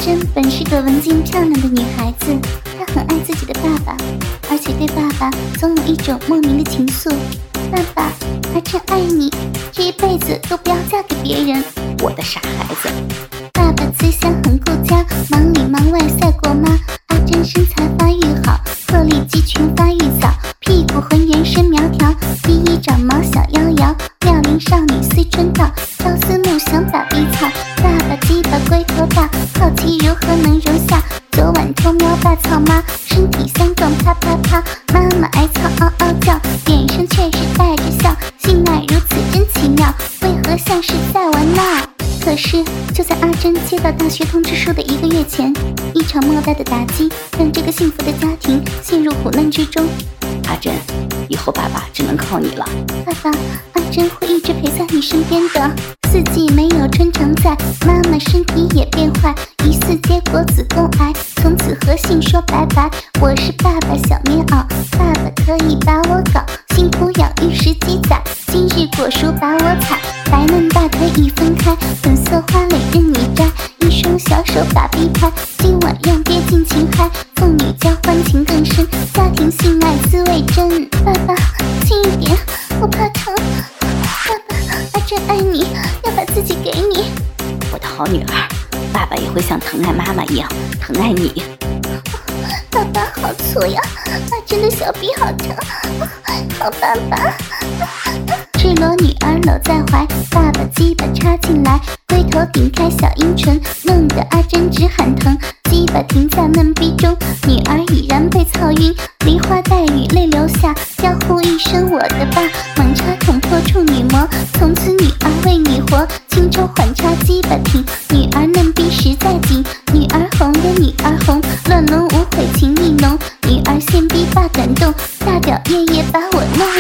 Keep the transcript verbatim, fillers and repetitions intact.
珍本是个文静漂亮的女孩子，她很爱自己的爸爸，而且对爸爸总有一种莫名的情愫。爸爸，阿珍爱你，这一辈子都不要嫁给别人。 我的傻孩子。 爸爸思想很顾家，忙里忙外赛过妈。阿珍身材发育好，鹤立鸡群发育早，屁股浑圆身苗条，第一长毛小腰摇，妙龄少女虽春到，朝思暮想把逼草。爸爸鸡巴龟头大，好奇如何能容下。昨晚偷瞄大草妈，身体相撞啪啪啪，妈妈挨操嗷嗷叫，脸上却是带着笑，性爱如此真奇妙，为何像是在玩闹？可是就在阿珍接到大学通知书的一个月前，一场莫大的打击让这个幸福的家庭陷入苦难之中。 阿珍，以后爸爸只能靠你了。 爸爸，阿珍会一直陪在你身边的。四季没有春常在，妈妈身体也变坏，疑似结果子宫癌，从此和性说拜拜。我是爸爸小棉袄，爸爸可以把我搞，辛苦养育十几载，今日果熟把我采，白嫩大腿已分开，粉色花蕾任你摘，一双小手把臂拍，今晚让爹尽情嗨，父女交欢情更深，家庭性爱滋味真。爸爸，轻一点，我怕疼。爸爸，阿珍爱你，要把自己给你。 我的好女儿，爸爸也会像疼爱妈妈一样疼爱你。 爸爸好粗呀，阿珍的小臂好疼。好爸爸。赤裸女儿搂在怀，爸爸鸡巴插进来，龟头顶开小阴唇，弄得阿珍直喊疼，鸡巴停在嫩逼中，女儿已然被操晕，梨花带雨泪流下，叫呼一声我的爸，猛插捅破处女膜，从此女儿为你活，轻抽缓插鸡巴挺，女儿嫩逼实在紧，女儿红的女儿红，乱伦无悔情意浓，女儿献逼爸感动，大屌夜夜把我弄。